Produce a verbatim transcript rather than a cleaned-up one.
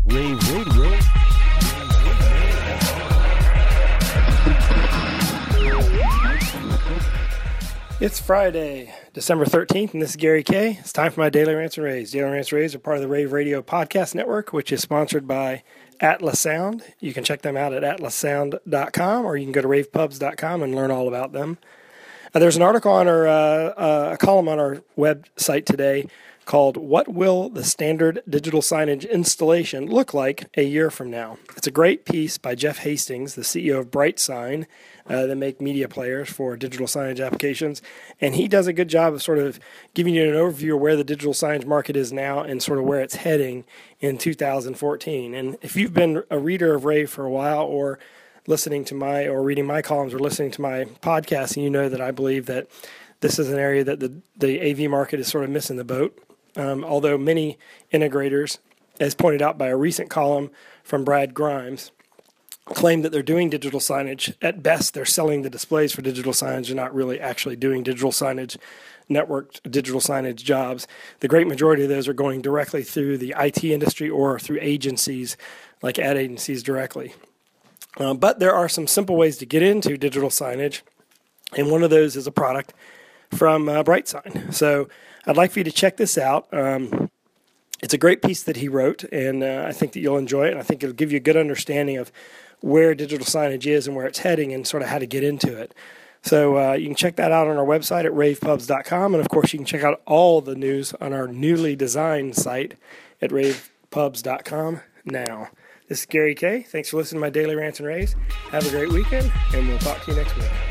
Rave Radio. It's Friday, December thirteenth, and this is Gary Kay. It's time for my Daily Rants and Raves. Daily Rants and Raves are part of the Rave Radio Podcast Network, which is sponsored by Atlas Sound. You can check them out at atlas sound dot com, or you can go to rave pubs dot com and learn all about them. Uh, there's an article on our, uh, uh, a column on our website today called What Will the Standard Digital Signage Installation Look Like a Year From Now? It's a great piece by Jeff Hastings, the C E O of BrightSign, uh, that make media players for digital signage applications. And he does a good job of sort of giving you an overview of where the digital signage market is now and sort of where it's heading in two thousand fourteen. And if you've been a reader of Rave for a while, or listening to my, or reading my columns, or listening to my podcast, and you know that I believe that this is an area that the, the A V market is sort of missing the boat. Um, although many integrators, as pointed out by a recent column from Brad Grimes, claim that they're doing digital signage. At best, they're selling the displays for digital signage and not really actually doing digital signage, networked digital signage jobs. The great majority of those are going directly through the I T industry or through agencies like ad agencies directly. Uh, but there are some simple ways to get into digital signage, and one of those is a product from uh, BrightSign. So I'd like for you to check this out. Um, it's a great piece that he wrote, and uh, I think that you'll enjoy it, and I think it'll give you a good understanding of where digital signage is and where it's heading and sort of how to get into it. So uh, you can check that out on our website at rave pubs dot com, and of course you can check out all the news on our newly designed site at rave pubs dot com now. This is Gary Kay. Thanks for listening to my Daily Rants and Raves. Have a great weekend, and we'll talk to you next week.